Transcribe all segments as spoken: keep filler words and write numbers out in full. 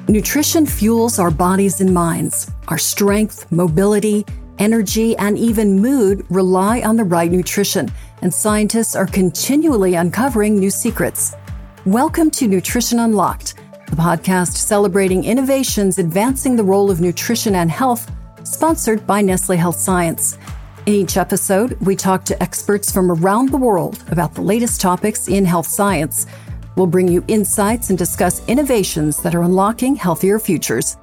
Nutrition fuels our bodies and minds. Our strength, mobility, energy, and even mood rely on the right nutrition, and scientists are continually uncovering new secrets. Welcome to Nutrition Unlocked, the podcast celebrating innovations advancing the role of nutrition and health, sponsored by Nestle Health Science. In each episode, we talk to experts from around the world about the latest topics in health science. We'll bring you insights and discuss innovations that are unlocking healthier futures.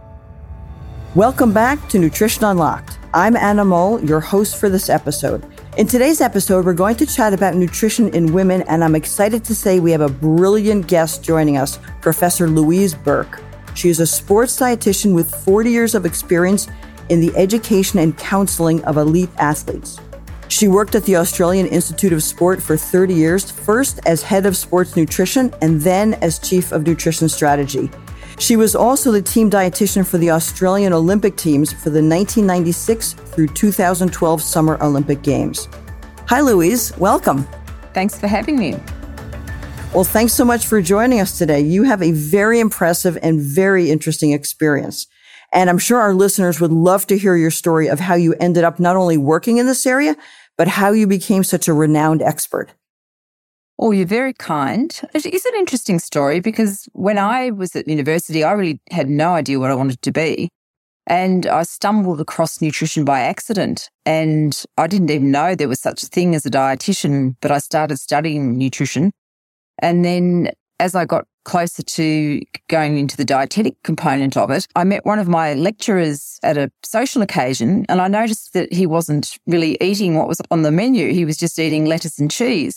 Welcome back to Nutrition Unlocked. I'm Anna Mole, your host for this episode. In today's episode, we're going to chat about nutrition in women, and I'm excited to say we have a brilliant guest joining us, Professor Louise Burke. She is a sports dietitian with forty years of experience in the education and counseling of elite athletes. She worked at the Australian Institute of Sport for thirty years, first as head of sports nutrition and then as chief of nutrition strategy. She was also the team dietitian for the Australian Olympic teams for the nineteen ninety-six through two thousand twelve Summer Olympic Games. Hi, Louise. Welcome. Thanks for having me. Well, thanks so much for joining us today. You have a very impressive and very interesting experience. And I'm sure our listeners would love to hear your story of how you ended up not only working in this area, but how you became such a renowned expert. Oh, you're very kind. It is an interesting story because when I was at university, I really had no idea what I wanted to be. And I stumbled across nutrition by accident. And I didn't even know there was such a thing as a dietitian, but I started studying nutrition. And then as I got closer to going into the dietetic component of it, I met one of my lecturers at a social occasion, and I noticed that he wasn't really eating what was on the menu. He was just eating lettuce and cheese.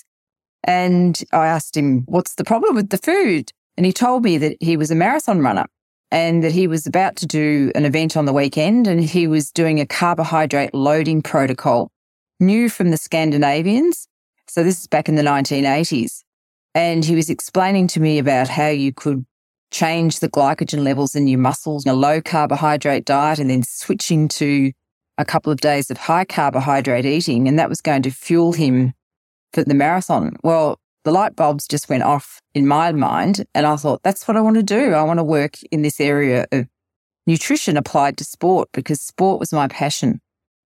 And I asked him, what's the problem with the food? And he told me that he was a marathon runner and that he was about to do an event on the weekend, and he was doing a carbohydrate loading protocol, new from the Scandinavians. So this is back in the nineteen eighties. And he was explaining to me about how you could change the glycogen levels in your muscles in a low carbohydrate diet and then switching to a couple of days of high carbohydrate eating. And that was going to fuel him for the marathon. Well, the light bulbs just went off in my mind. And I thought, that's what I want to do. I want to work in this area of nutrition applied to sport because sport was my passion.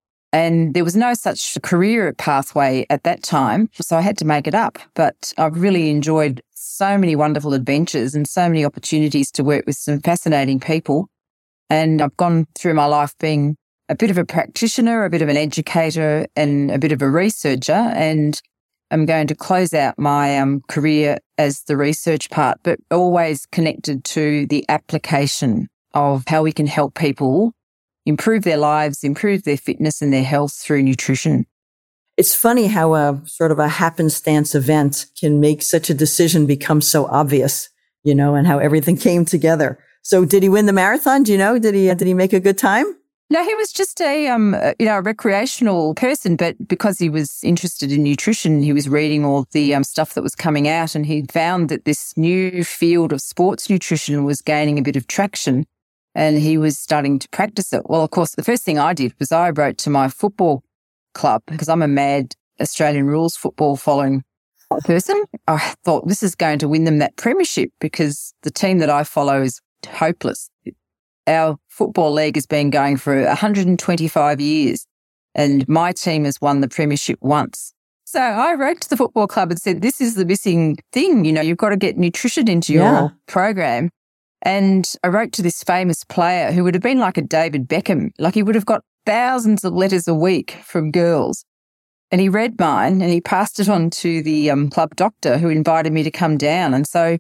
And there was no such career pathway at that time, so I had to make it up. But I've really enjoyed so many wonderful adventures and so many opportunities to work with some fascinating people. And I've gone through my life being a bit of a practitioner, a bit of an educator, and a bit of a researcher. And I'm going to close out my um, career as the research part, but always connected to the application of how we can help people improve their lives, improve their fitness and their health through nutrition. It's funny how a sort of a happenstance event can make such a decision become so obvious, you know, and how everything came together. So did he win the marathon? Do you know? Did he, did he make a good time? No, he was just a, um, you know, a recreational person, but because he was interested in nutrition, he was reading all the um, stuff that was coming out, and he found that this new field of sports nutrition was gaining a bit of traction. And he was starting to practice it. Well, of course, the first thing I did was I wrote to my football club because I'm a mad Australian rules football following person. I thought this is going to win them that premiership because the team that I follow is hopeless. Our football league has been going for one hundred twenty-five years and my team has won the premiership once. So I wrote to the football club and said, this is the missing thing. You know, you've got to get nutrition into your yeah. program. And I wrote to this famous player who would have been like a David Beckham, like he would have got thousands of letters a week from girls. And he read mine and he passed it on to the um, club doctor who invited me to come down. And so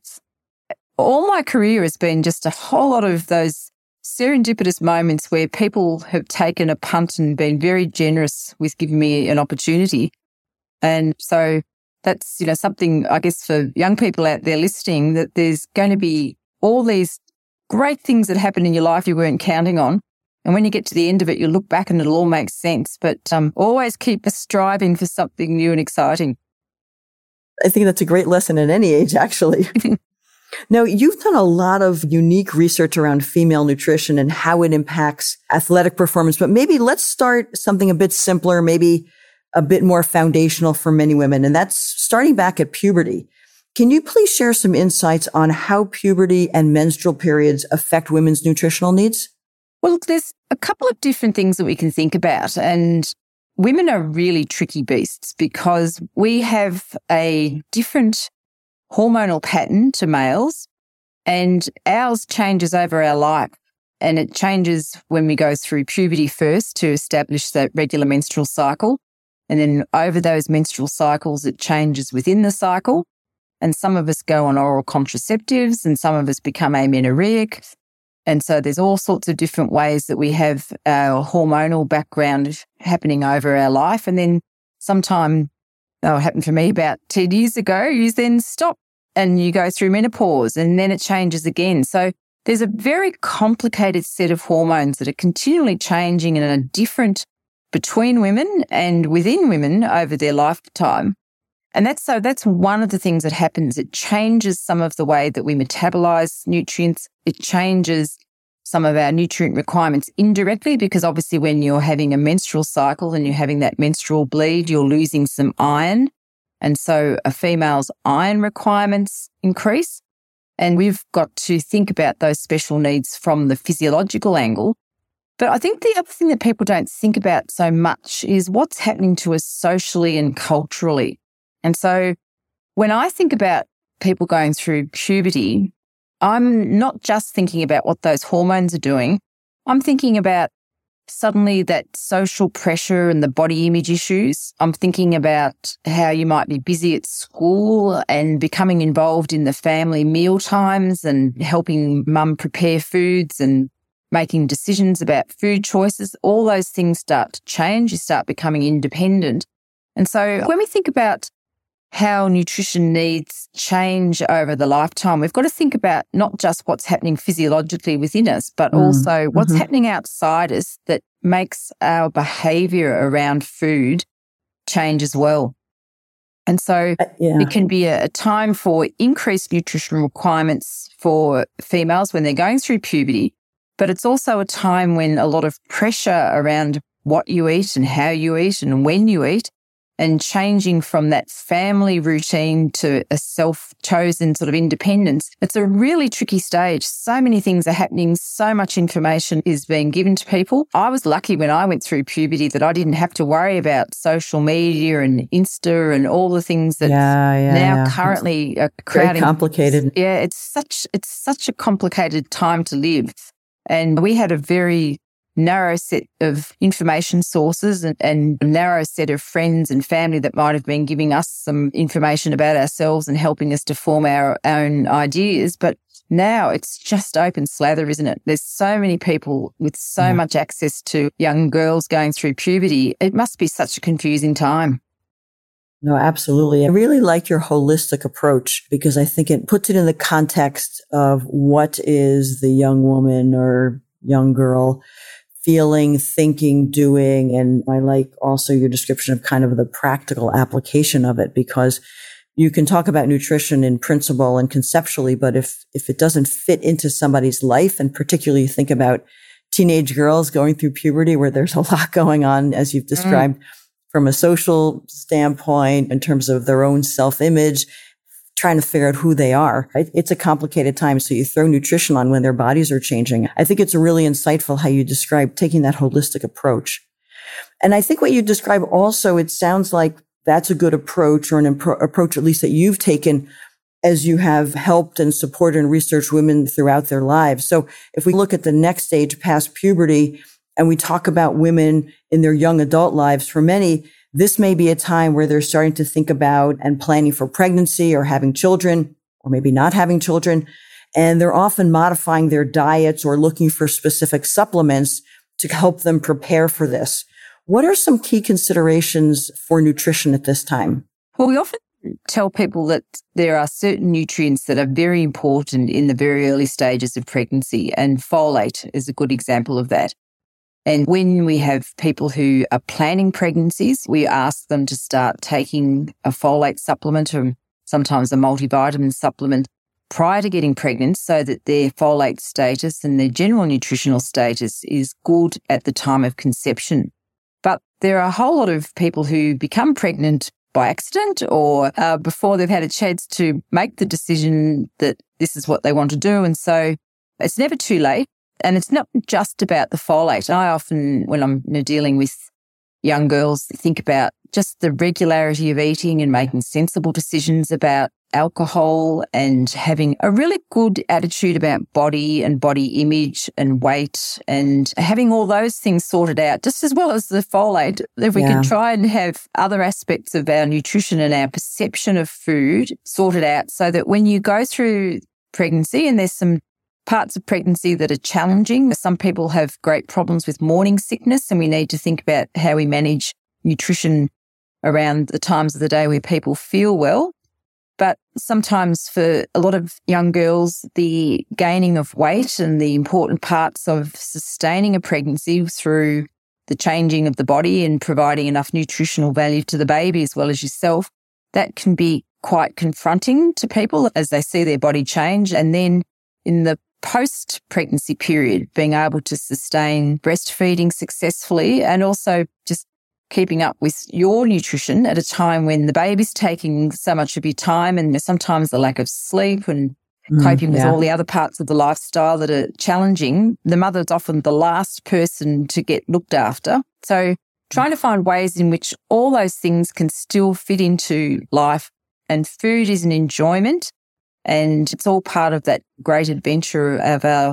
all my career has been just a whole lot of those serendipitous moments where people have taken a punt and been very generous with giving me an opportunity. And so that's, you know, something, I guess, for young people out there listening, that there's going to be all these great things that happen in your life you weren't counting on. And when you get to the end of it, you look back and it'll all make sense. But um, always keep striving for something new and exciting. I think that's a great lesson at any age, actually. Now, you've done a lot of unique research around female nutrition and how it impacts athletic performance. But maybe let's start something a bit simpler, maybe a bit more foundational for many women. And that's starting back at puberty. Can you please share some insights on how puberty and menstrual periods affect women's nutritional needs? Well, look, there's a couple of different things that we can think about. And women are really tricky beasts because we have a different hormonal pattern to males, and ours changes over our life. And it changes when we go through puberty first to establish that regular menstrual cycle. And then over those menstrual cycles, it changes within the cycle. And some of us go on oral contraceptives and some of us become amenorrheic. And so there's all sorts of different ways that we have our hormonal background happening over our life. And then sometime, that happened for me about ten years ago, you then stop and you go through menopause and then it changes again. So there's a very complicated set of hormones that are continually changing and are different between women and within women over their lifetime. And that's so that's one of the things that happens. It changes some of the way that we metabolize nutrients. It changes some of our nutrient requirements indirectly because obviously when you're having a menstrual cycle and you're having that menstrual bleed, you're losing some iron. And so a female's iron requirements increase. And we've got to think about those special needs from the physiological angle. But I think the other thing that people don't think about so much is what's happening to us socially and culturally. And so when I think about people going through puberty, I'm not just thinking about what those hormones are doing. I'm thinking about suddenly that social pressure and the body image issues. I'm thinking about how you might be busy at school and becoming involved in the family meal times and helping mum prepare foods and making decisions about food choices. All those things start to change. You start becoming independent. And so when we think about how nutrition needs change over the lifetime, we've got to think about not just what's happening physiologically within us, but mm. also what's mm-hmm. happening outside us that makes our behaviour around food change as well. And so uh, yeah. it can be a, a time for increased nutritional requirements for females when they're going through puberty, but it's also a time when a lot of pressure around what you eat and how you eat and when you eat, and changing from that family routine to a self-chosen sort of independence. It's a really tricky stage. So many things are happening. So much information is being given to people. I was lucky when I went through puberty that I didn't have to worry about social media and Insta and all the things that yeah, yeah, now yeah. currently are crowding. Very complicated. Yeah, it's such it's such a complicated time to live. And we had a very narrow set of information sources and, and a narrow set of friends and family that might have been giving us some information about ourselves and helping us to form our own ideas. But now it's just open slather, isn't it? There's so many people with so yeah. much access to young girls going through puberty. It must be such a confusing time. No, absolutely. I really like your holistic approach because I think it puts it in the context of what is the young woman or young girl feeling, thinking, doing. And I like also your description of kind of the practical application of it, because you can talk about nutrition in principle and conceptually, but if, if it doesn't fit into somebody's life, and particularly you think about teenage girls going through puberty where there's a lot going on, as you've described, mm. from a social standpoint, in terms of their own self-image, trying to figure out who they are, right? It's a complicated time. So you throw nutrition on when their bodies are changing. I think it's really insightful how you describe taking that holistic approach. And I think what you describe also, it sounds like that's a good approach, or an impro- approach at least that you've taken as you have helped and supported and researched women throughout their lives. So if we look at the next stage past puberty and we talk about women in their young adult lives, for many, this may be a time where they're starting to think about and planning for pregnancy or having children, or maybe not having children. And they're often modifying their diets or looking for specific supplements to help them prepare for this. What are some key considerations for nutrition at this time? Well, we often tell people that there are certain nutrients that are very important in the very early stages of pregnancy, and folate is a good example of that. And when we have people who are planning pregnancies, we ask them to start taking a folate supplement or sometimes a multivitamin supplement prior to getting pregnant, so that their folate status and their general nutritional status is good at the time of conception. But there are a whole lot of people who become pregnant by accident or uh, before they've had a chance to make the decision that this is what they want to do. And so it's never too late. And it's not just about the folate. I often, when I'm you know, dealing with young girls, think about just the regularity of eating and making sensible decisions about alcohol and having a really good attitude about body and body image and weight and having all those things sorted out, just as well as the folate. If we yeah. can try and have other aspects of our nutrition and our perception of food sorted out so that when you go through pregnancy, and there's some parts of pregnancy that are challenging. Some people have great problems with morning sickness, and we need to think about how we manage nutrition around the times of the day where people feel well. But sometimes for a lot of young girls, the gaining of weight and the important parts of sustaining a pregnancy through the changing of the body and providing enough nutritional value to the baby as well as yourself, that can be quite confronting to people as they see their body change. And then in the post-pregnancy period, being able to sustain breastfeeding successfully and also just keeping up with your nutrition at a time when the baby's taking so much of your time and sometimes the lack of sleep and mm, coping yeah. with all the other parts of the lifestyle that are challenging, the mother's often the last person to get looked after. So trying to find ways in which all those things can still fit into life, and food is an enjoyment. And it's all part of that great adventure of our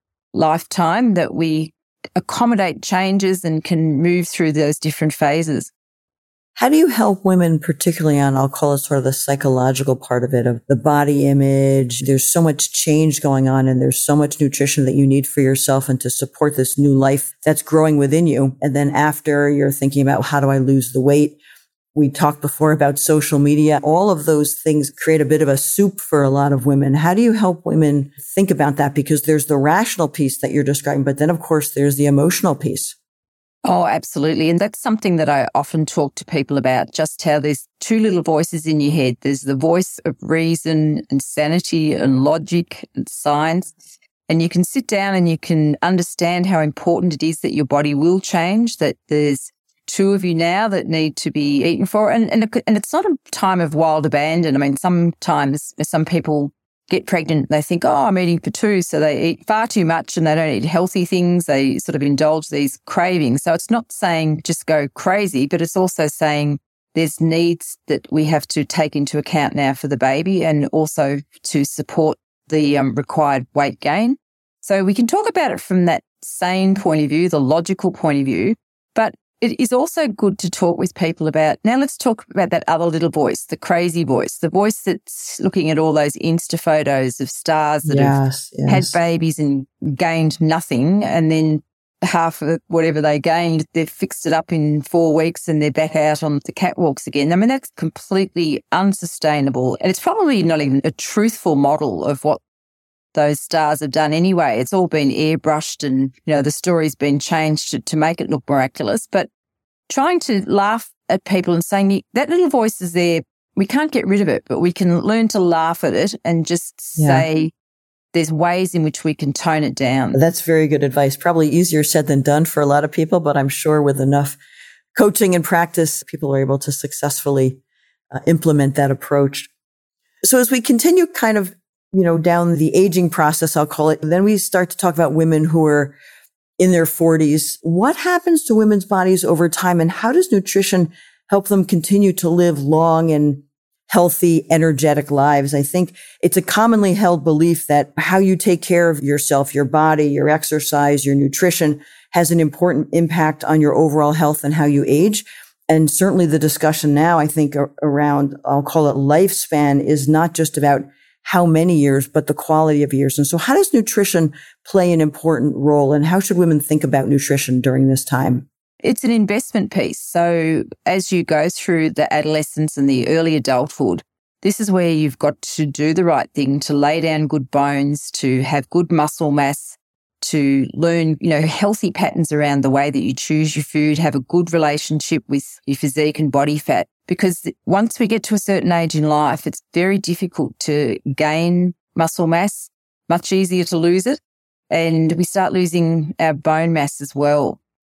lifetime that we accommodate changes and can move through those different phases. How do you help women, particularly on, I'll call it sort of the psychological part of it, of the body image? There's so much change going on and there's so much nutrition that you need for yourself and to support this new life that's growing within you. And then after, you're thinking about, how do I lose the weight? We talked before about social media. All of those things create a bit of a soup for a lot of women. How do you help women think about that? Because there's the rational piece that you're describing, but then, of course, there's the emotional piece. Oh, absolutely. And that's something that I often talk to people about, just how there's two little voices in your head. There's the voice of reason and sanity and logic and science. And you can sit down and you can understand how important it is that your body will change, that there's two of you now that need to be eaten for. And, and, and it's not a time of wild abandon. I mean, sometimes some people get pregnant, they think, oh, I'm eating for two. So they eat far too much and they don't eat healthy things. They sort of indulge these cravings. So it's not saying just go crazy, but it's also saying there's needs that we have to take into account now for the baby and also to support the um, required weight gain. So we can talk about it from that sane point of view, the logical point of view, but it is also good to talk with people about, now let's talk about that other little voice, the crazy voice, the voice that's looking at all those Insta photos of stars that yes, have yes. had babies and gained nothing, and then half of whatever they gained, they've fixed it up in four weeks and they're back out on the catwalks again. I mean, that's completely unsustainable. And it's probably not even a truthful model of what those stars have done anyway. It's all been airbrushed and, you know, the story's been changed to, to make it look miraculous. But trying to laugh at people and saying, that little voice is there, we can't get rid of it, but we can learn to laugh at it and just yeah. say there's ways in which we can tone it down. That's very good advice. Probably easier said than done for a lot of people, but I'm sure with enough coaching and practice, people are able to successfully uh, implement that approach. So as we continue kind of you know, down the aging process, I'll call it. Then we start to talk about women who are in their forties. What happens to women's bodies over time, and how does nutrition help them continue to live long and healthy, energetic lives? I think it's a commonly held belief that how you take care of yourself, your body, your exercise, your nutrition has an important impact on your overall health and how you age. And certainly the discussion now, I think, around, I'll call it lifespan, is not just about how many years, but the quality of years. And so how does nutrition play an important role, and how should women think about nutrition during this time? It's an investment piece. So as you go through the adolescence and the early adulthood, this is where you've got to do the right thing, to lay down good bones, to have good muscle mass, to learn, you know, healthy patterns around the way that you choose your food, have a good relationship with your physique and body fat. Because once we get to a certain age in life, it's very difficult to gain muscle mass, much easier to lose it. And we start losing our bone mass as well.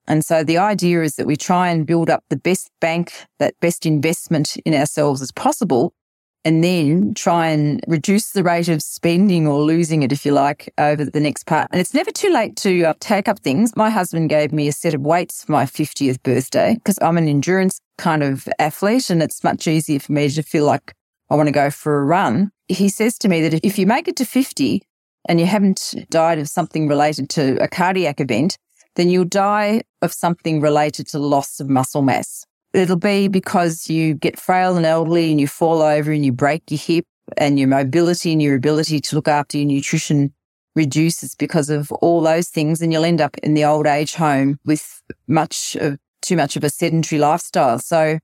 And so the idea is that we try and build up the best bank, that best investment in ourselves as possible, and then try and reduce the rate of spending or losing it, if you like, over the next part. And it's never too late to uh, take up things. My husband gave me a set of weights for my fiftieth birthday because I'm an endurance kind of athlete and it's much easier for me to feel like I want to go for a run. He says to me that if you make it to fifty and you haven't died of something related to a cardiac event, then you'll die of something related to loss of muscle mass. It'll be because you get frail and elderly and you fall over and you break your hip and your mobility and your ability to look after your nutrition reduces because of all those things, and you'll end up in the old age home with much of, too much of a sedentary lifestyle. So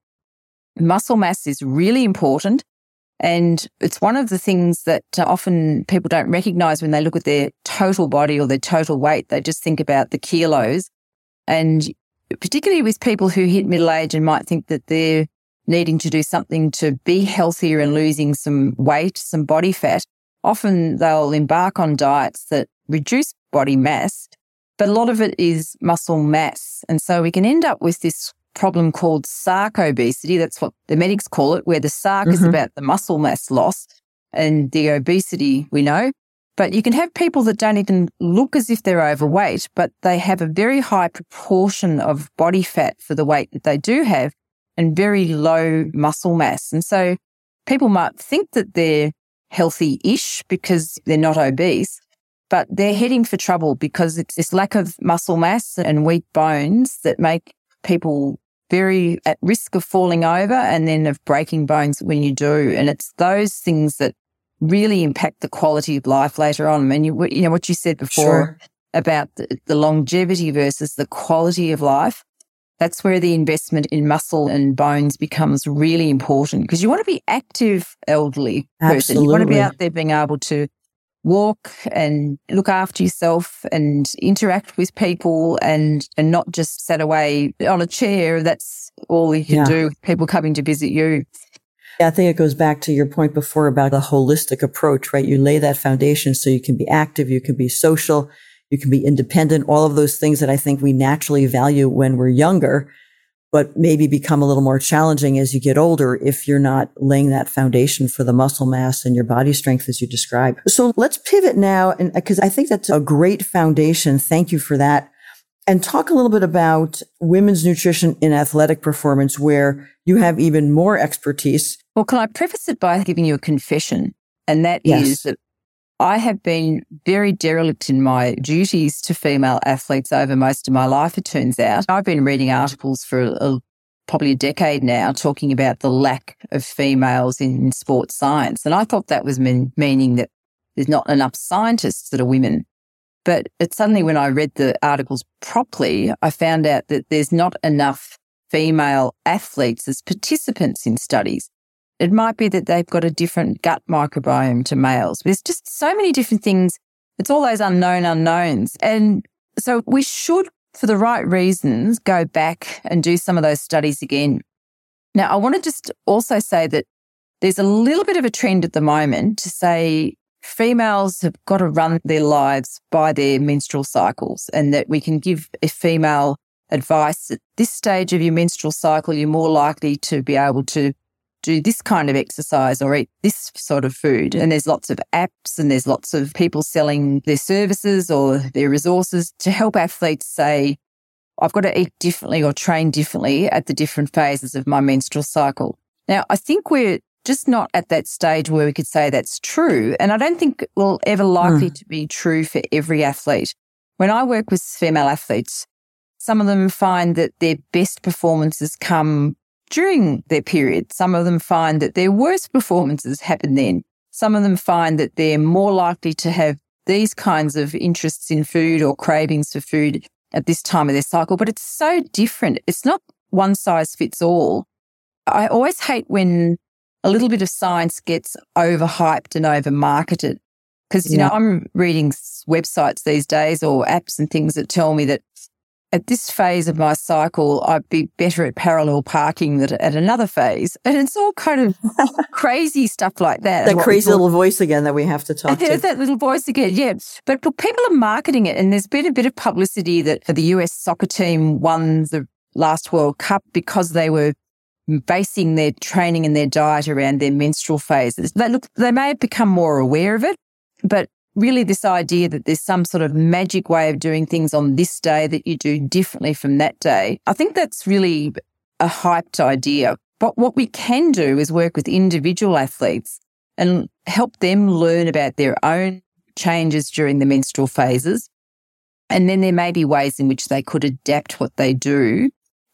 muscle mass is really important, and it's one of the things that often people don't recognise when they look at their total body or their total weight. They just think about the kilos, and particularly with people who hit middle age and might think that they're needing to do something to be healthier and losing some weight, some body fat, often they'll embark on diets that reduce body mass, but a lot of it is muscle mass. And so we can end up with this problem called sarcobesity. That's what the medics call it, where the sarc mm-hmm. is about the muscle mass loss and the obesity we know. But you can have people that don't even look as if they're overweight, but they have a very high proportion of body fat for the weight that they do have and very low muscle mass. And so people might think that they're healthy-ish because they're not obese, but they're heading for trouble because it's this lack of muscle mass and weak bones that make people very at risk of falling over and then of breaking bones when you do. And it's those things that really impact the quality of life later on. I mean, you, you know, what you said before Sure. about the, the longevity versus the quality of life, that's where the investment in muscle and bones becomes really important, because you want to be active elderly person. Absolutely. You want to be out there being able to walk and look after yourself and interact with people and, and not just sit away on a chair. That's all you can Yeah. do, people coming to visit you. Yeah, I think it goes back to your point before about a holistic approach, right? You lay that foundation so you can be active, you can be social, you can be independent, all of those things that I think we naturally value when we're younger, but maybe become a little more challenging as you get older if you're not laying that foundation for the muscle mass and your body strength as you describe. So let's pivot now, and because I think that's a great foundation. Thank you for that. And talk a little bit about women's nutrition in athletic performance, where you have even more expertise. Well, can I preface it by giving you a confession? And that Yes. is that I have been very derelict in my duties to female athletes over most of my life, it turns out. I've been reading articles for a, probably a decade now talking about the lack of females in sports science. And I thought that was mean, meaning that there's not enough scientists that are women. But it suddenly, when I read the articles properly, I found out that there's not enough female athletes as participants in studies. It might be that they've got a different gut microbiome to males. There's just so many different things. It's all those unknown unknowns. And so we should, for the right reasons, go back and do some of those studies again. Now, I want to just also say that there's a little bit of a trend at the moment to say females have got to run their lives by their menstrual cycles, and that we can give a female advice at this stage of your menstrual cycle, you're more likely to be able to do this kind of exercise or eat this sort of food. And there's lots of apps and there's lots of people selling their services or their resources to help athletes say, I've got to eat differently or train differently at the different phases of my menstrual cycle. Now, I think we're just not at that stage where we could say that's true. And I don't think it will ever likely mm. to be true for every athlete. When I work with female athletes, some of them find that their best performances come during their period. Some of them find that their worst performances happen then. Some of them find that they're more likely to have these kinds of interests in food or cravings for food at this time of their cycle. But it's so different. It's not one size fits all. I always hate when a little bit of science gets overhyped and over-marketed. Because, you yeah. know, I'm reading websites these days or apps and things that tell me that at this phase of my cycle, I'd be better at parallel parking than at another phase. And it's all kind of crazy stuff like that. That crazy little voice again that we have to talk to. That little voice again, yeah. But look, people are marketing it, and there's been a bit of publicity that the U S soccer team won the last World Cup because they were basing their training and their diet around their menstrual phases. They, look, they may have become more aware of it, but really this idea that there's some sort of magic way of doing things on this day that you do differently from that day, I think that's really a hyped idea. But what we can do is work with individual athletes and help them learn about their own changes during the menstrual phases. And then there may be ways in which they could adapt what they do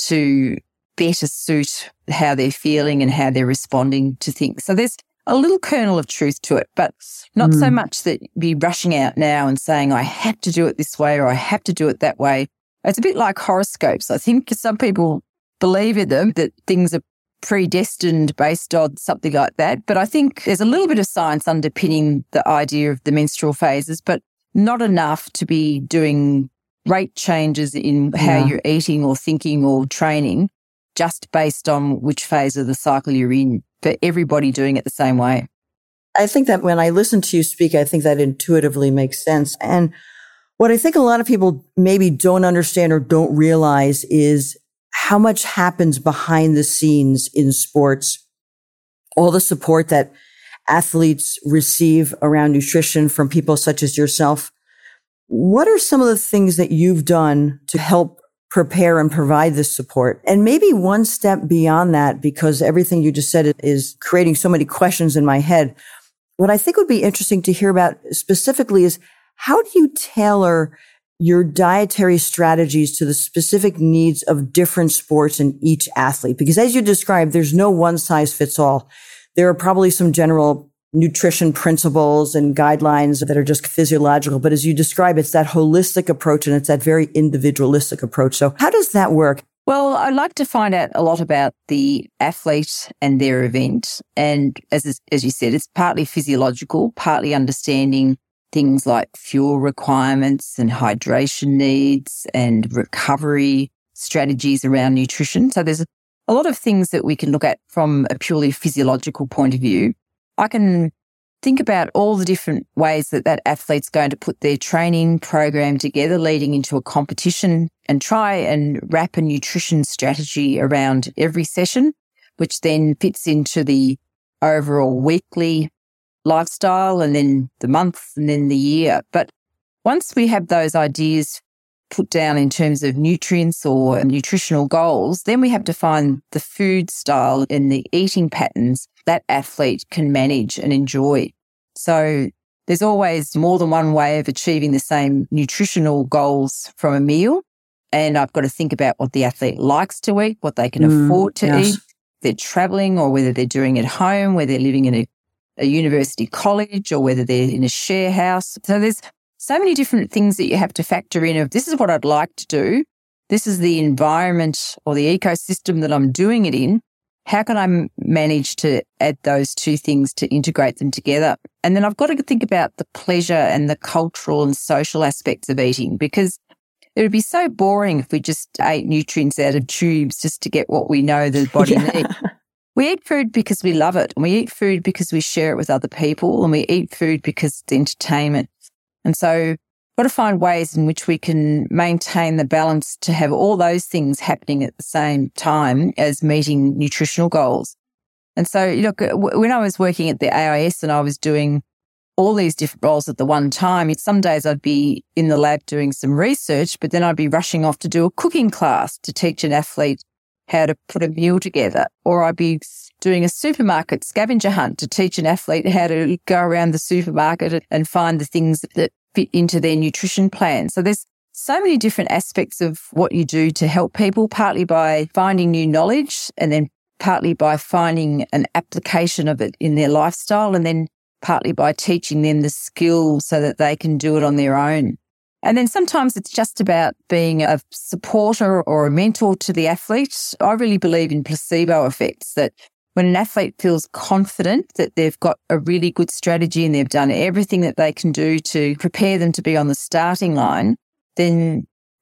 to better suit how they're feeling and how they're responding to things. So there's a little kernel of truth to it, but not mm. so much that be rushing out now and saying, I have to do it this way or I have to do it that way. It's a bit like horoscopes. I think some people believe in them, that things are predestined based on something like that. But I think there's a little bit of science underpinning the idea of the menstrual phases, but not enough to be doing rate changes in how yeah. you're eating or thinking or training just based on which phase of the cycle you're in, for everybody doing it the same way. I think that when I listen to you speak, I think that intuitively makes sense. And what I think a lot of people maybe don't understand or don't realize is how much happens behind the scenes in sports. All the support that athletes receive around nutrition from people such as yourself. What are some of the things that you've done to help prepare and provide this support? And maybe one step beyond that, because everything you just said is creating so many questions in my head. What I think would be interesting to hear about specifically is, how do you tailor your dietary strategies to the specific needs of different sports and each athlete? Because as you described, there's no one size fits all. There are probably some general nutrition principles and guidelines that are just physiological. But as you describe, it's that holistic approach and it's that very individualistic approach. So how does that work? Well, I'd like to find out a lot about the athlete and their event. And as as you said, it's partly physiological, partly understanding things like fuel requirements and hydration needs and recovery strategies around nutrition. So there's a lot of things that we can look at from a purely physiological point of view. I can think about all the different ways that that athlete's going to put their training program together leading into a competition and try and wrap a nutrition strategy around every session, which then fits into the overall weekly lifestyle and then the month and then the year. But once we have those ideas put down in terms of nutrients or nutritional goals, then we have to find the food style and the eating patterns that athlete can manage and enjoy. So there's always more than one way of achieving the same nutritional goals from a meal. And I've got to think about what the athlete likes to eat, what they can mm, afford to yes. eat, if they're traveling or whether they're doing it at home, whether they're living in a, a university college or whether they're in a share house. So there's so many different things that you have to factor in of, this is what I'd like to do. This is the environment or the ecosystem that I'm doing it in. How can I manage to add those two things to integrate them together? And then I've got to think about the pleasure and the cultural and social aspects of eating, because it would be so boring if we just ate nutrients out of tubes just to get what we know the body yeah. needs. We eat food because we love it, and we eat food because we share it with other people, and we eat food because it's entertainment. And so we've got to find ways in which we can maintain the balance to have all those things happening at the same time as meeting nutritional goals. And so, look, when I was working at the A I S and I was doing all these different roles at the one time, some days I'd be in the lab doing some research, but then I'd be rushing off to do a cooking class to teach an athlete how to put a meal together. Or I'd be doing a supermarket scavenger hunt to teach an athlete how to go around the supermarket and find the things that fit into their nutrition plan. So there's so many different aspects of what you do to help people, partly by finding new knowledge and then partly by finding an application of it in their lifestyle, and then partly by teaching them the skills so that they can do it on their own. And then sometimes it's just about being a supporter or a mentor to the athlete. I really believe in placebo effects, that when an athlete feels confident that they've got a really good strategy and they've done everything that they can do to prepare them to be on the starting line, then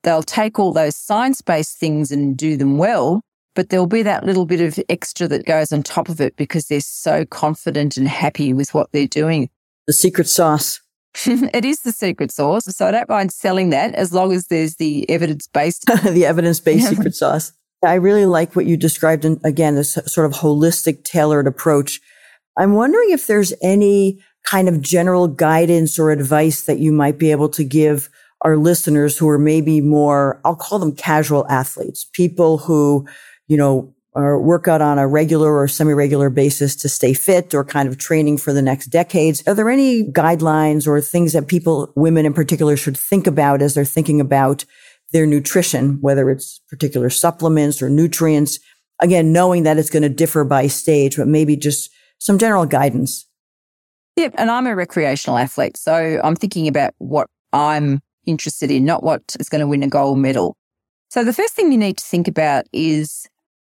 they'll take all those science-based things and do them well, but there'll be that little bit of extra that goes on top of it because they're so confident and happy with what they're doing. The secret sauce. It is the secret sauce. So I don't mind selling that as long as there's the evidence-based. The evidence-based secret sauce. I really like what you described in, again, this sort of holistic, tailored approach. I'm wondering if there's any kind of general guidance or advice that you might be able to give our listeners who are maybe more, I'll call them casual athletes, people who, you know, or work out on a regular or semi-regular basis to stay fit or kind of training for the next decades. Are there any guidelines or things that people, women in particular, should think about as they're thinking about their nutrition, whether it's particular supplements or nutrients? Again, knowing that it's going to differ by stage, but maybe just some general guidance. Yeah, and I'm a recreational athlete, so I'm thinking about what I'm interested in, not what is going to win a gold medal. So the first thing you need to think about is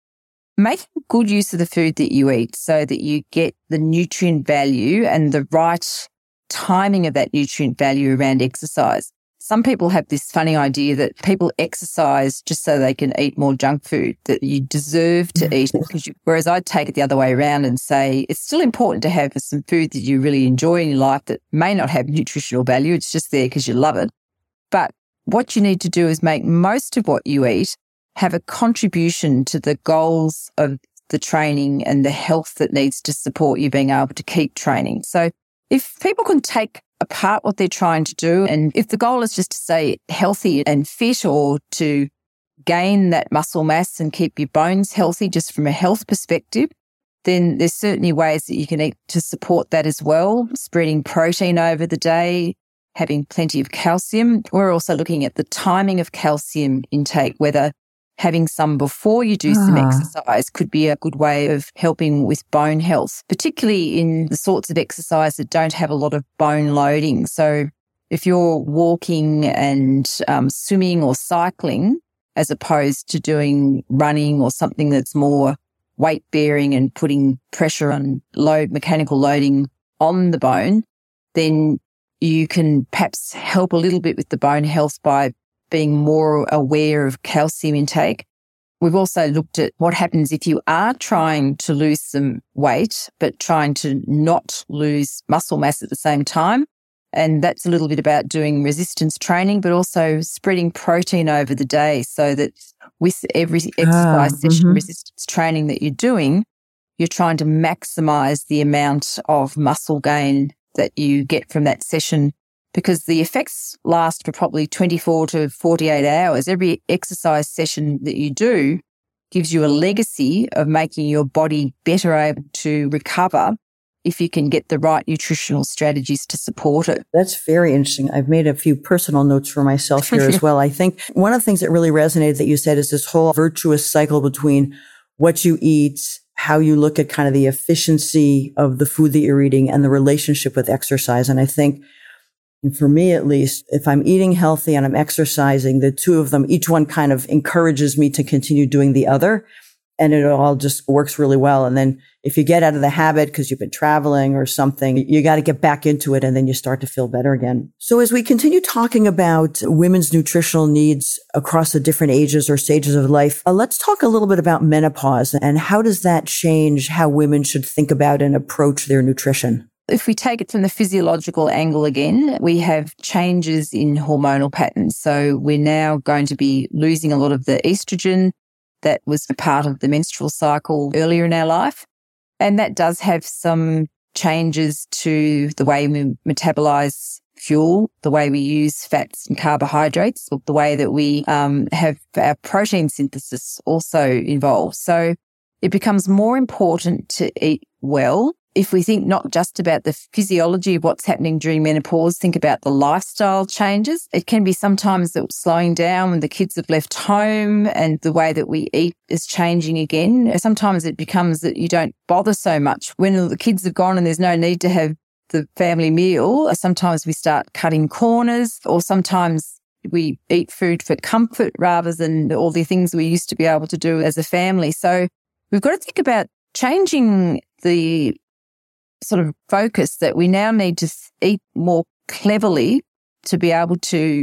making good use of the food that you eat so that you get the nutrient value and the right timing of that nutrient value around exercise. Some people have this funny idea that people exercise just so they can eat more junk food, that you deserve to eat it. Because you, whereas I'd take it the other way around and say it's still important to have some food that you really enjoy in your life that may not have nutritional value. It's just there because you love it. But what you need to do is make most of what you eat have a contribution to the goals of the training and the health that needs to support you being able to keep training. So if people can take apart what they're trying to do, and if the goal is just to stay healthy and fit or to gain that muscle mass and keep your bones healthy just from a health perspective, then there's certainly ways that you can eat to support that as well, spreading protein over the day, having plenty of calcium. We're also looking at the timing of calcium intake, whether having some before you do some ah. exercise could be a good way of helping with bone health, particularly in the sorts of exercise that don't have a lot of bone loading. So if you're walking and um, swimming or cycling, as opposed to doing running or something that's more weight bearing and putting pressure and load, mechanical loading on the bone, then you can perhaps help a little bit with the bone health by being more aware of calcium intake. We've also looked at what happens if you are trying to lose some weight, but trying to not lose muscle mass at the same time. And that's a little bit about doing resistance training, but also spreading protein over the day so that with every exercise ah, session, mm-hmm. resistance training that you're doing, you're trying to maximize the amount of muscle gain that you get from that session, because the effects last for probably twenty-four to forty-eight hours. Every exercise session that you do gives you a legacy of making your body better able to recover if you can get the right nutritional strategies to support it. That's very interesting. I've made a few personal notes for myself here as well. I think one of the things that really resonated that you said is this whole virtuous cycle between what you eat, how you look at kind of the efficiency of the food that you're eating, and the relationship with exercise. And I think, and for me at least, if I'm eating healthy and I'm exercising, the two of them, each one kind of encourages me to continue doing the other. And it all just works really well. And then if you get out of the habit because you've been traveling or something, you got to get back into it and then you start to feel better again. So as we continue talking about women's nutritional needs across the different ages or stages of life, uh, let's talk a little bit about menopause and how does that change how women should think about and approach their nutrition? If we take it from the physiological angle again, we have changes in hormonal patterns. So we're now going to be losing a lot of the estrogen that was a part of the menstrual cycle earlier in our life. And that does have some changes to the way we metabolize fuel, the way we use fats and carbohydrates, or the way that we um, have our protein synthesis also involved. So it becomes more important to eat well. If we think not just about the physiology of what's happening during menopause, think about the lifestyle changes. It can be sometimes that slowing down when the kids have left home and the way that we eat is changing again. Sometimes it becomes that you don't bother so much. When the kids have gone and there's no need to have the family meal, sometimes we start cutting corners, or sometimes we eat food for comfort rather than all the things we used to be able to do as a family. So we've got to think about changing the sort of focus that we now need to eat more cleverly to be able to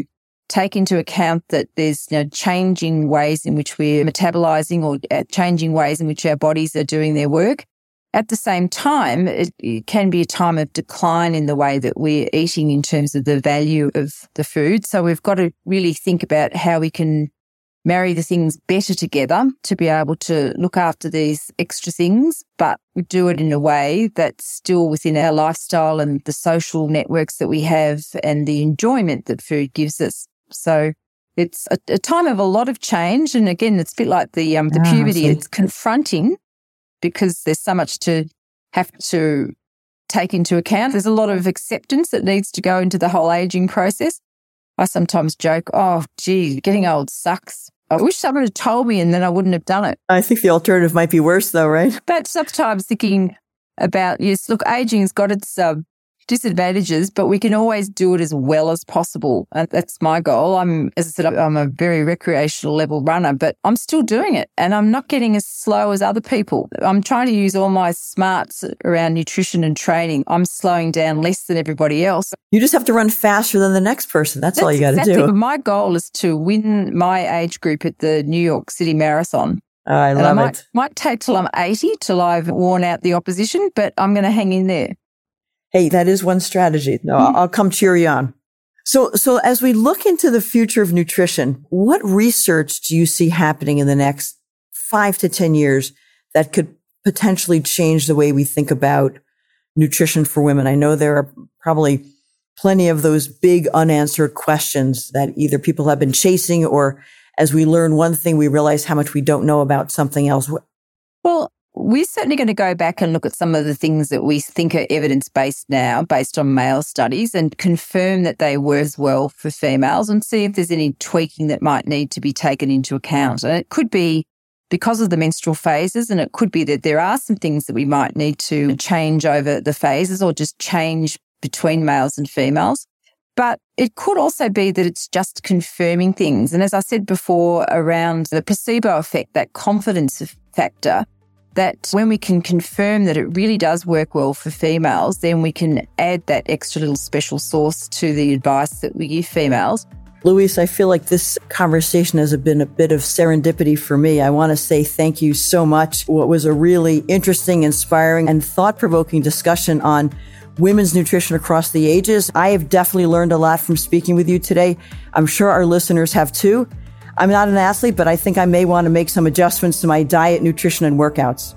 take into account that there's you know, changing ways in which we're metabolizing or changing ways in which our bodies are doing their work. At the same time, it, it can be a time of decline in the way that we're eating in terms of the value of the food. So we've got to really think about how we can marry the things better together to be able to look after these extra things, but do it in a way that's still within our lifestyle and the social networks that we have and the enjoyment that food gives us. So it's a, a time of a lot of change. And again, it's a bit like the um, the ah, puberty. It's confronting because there's so much to have to take into account. There's a lot of acceptance that needs to go into the whole aging process. I sometimes joke, oh, gee, getting old sucks. I wish someone had told me and then I wouldn't have done it. I think the alternative might be worse though, right? But sometimes thinking about, yes, look, aging's got its uh, disadvantages, but we can always do it as well as possible. And that's my goal. I'm, as I said, I'm a very recreational level runner, but I'm still doing it and I'm not getting as slow as other people. I'm trying to use all my smarts around nutrition and training. I'm slowing down less than everybody else. You just have to run faster than the next person. That's, That's all you got to exactly. do. My goal is to win my age group at the New York City Marathon. Oh, I and love I might, it. Might take till I'm eighty till I've worn out the opposition, but I'm going to hang in there. Hey, that is one strategy. No, mm. I'll come cheer you on. So, so as we look into the future of nutrition, what research do you see happening in the next five to ten years that could potentially change the way we think about nutrition for women? I know there are probably plenty of those big unanswered questions that either people have been chasing or as we learn one thing, we realize how much we don't know about something else. Well, we're certainly going to go back and look at some of the things that we think are evidence-based now, based on male studies, and confirm that they work as well for females and see if there's any tweaking that might need to be taken into account. And it could be because of the menstrual phases, and it could be that there are some things that we might need to change over the phases or just change between males and females. But it could also be that it's just confirming things. And as I said before, around the placebo effect, that confidence factor, that when we can confirm that it really does work well for females, then we can add that extra little special sauce to the advice that we give females. Louise, I feel like this conversation has been a bit of serendipity for me. I want to say thank you so much. What was a really interesting, inspiring, and thought-provoking discussion on women's nutrition across the ages. I have definitely learned a lot from speaking with you today. I'm sure our listeners have too. I'm not an athlete, but I think I may want to make some adjustments to my diet, nutrition, and workouts.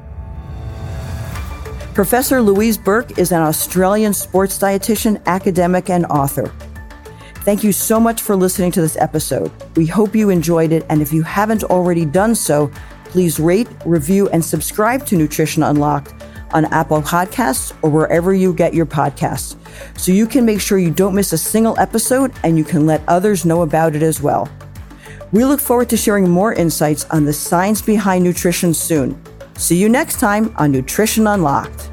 Professor Louise Burke is an Australian sports dietitian, academic, and author. Thank you so much for listening to this episode. We hope you enjoyed it, and if you haven't already done so, please rate, review, and subscribe to Nutrition Unlocked on Apple Podcasts or wherever you get your podcasts, so you can make sure you don't miss a single episode and you can let others know about it as well. We look forward to sharing more insights on the science behind nutrition soon. See you next time on Nutrition Unlocked.